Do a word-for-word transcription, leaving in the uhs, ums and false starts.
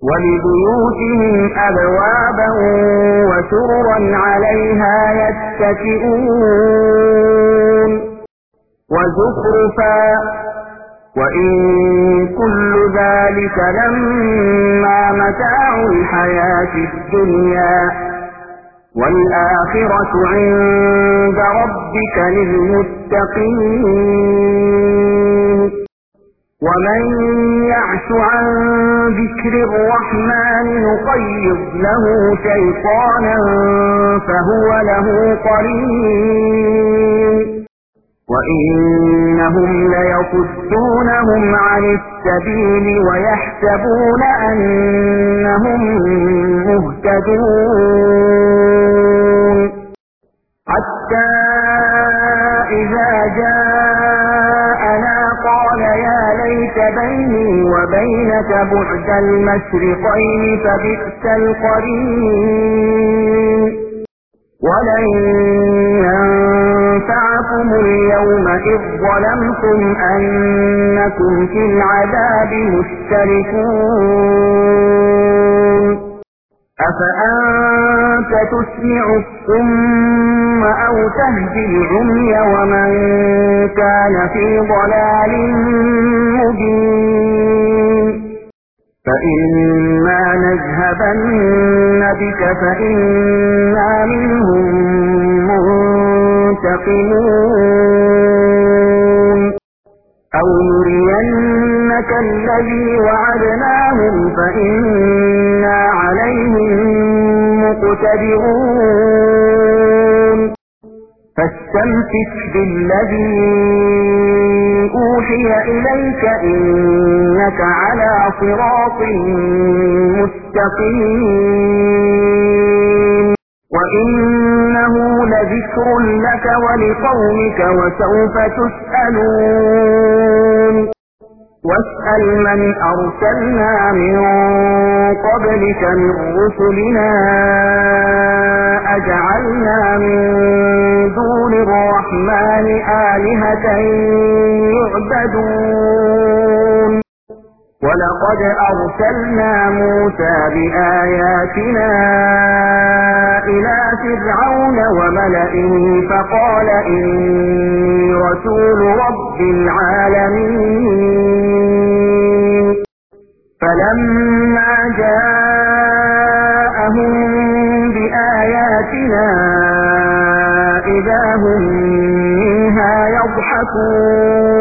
ولبيوتهم أبوابا وسررا عليها يتكئون وزخرفا وإن كل ذلك لما متاع الحياة الدنيا والآخرة عند ربك للمتقين ومن يعش عن ذكر الرحمن نقيض له شيطانا فهو له قرين وإنهم ليصدونهم عن السبيل ويحسبون أنهم مهتدون حتى إذا جاءنا قال يا ليت بيني وبينك بعد المشرقين فبئس القرين ولن ينفعكم اليوم إذ ظلمتم أنكم في العذاب مشتركون أفأنت تسمع الصم أو تهدي العمي ومن كان في ضلال مبين فإما نذهبن بك فإنا منهم منتقمون أو نرينك الذي وعدناهم فإنا عليهم مقتدرون فاستمسك بالذي أوحي إليك إنك على صراط مستقيم وإنه لذكر لك ولقومك وسوف تسألون واسأل من أرسلنا من قبلك من رسلنا أجعلنا من دون الرحمن آلهة يعبدون ولقد أرسلنا موسى بآياتنا إلى فرعون وملئه فقال إني رسول رب العالمين فلما جاءهم بآياتنا إذا هم منها يضحكون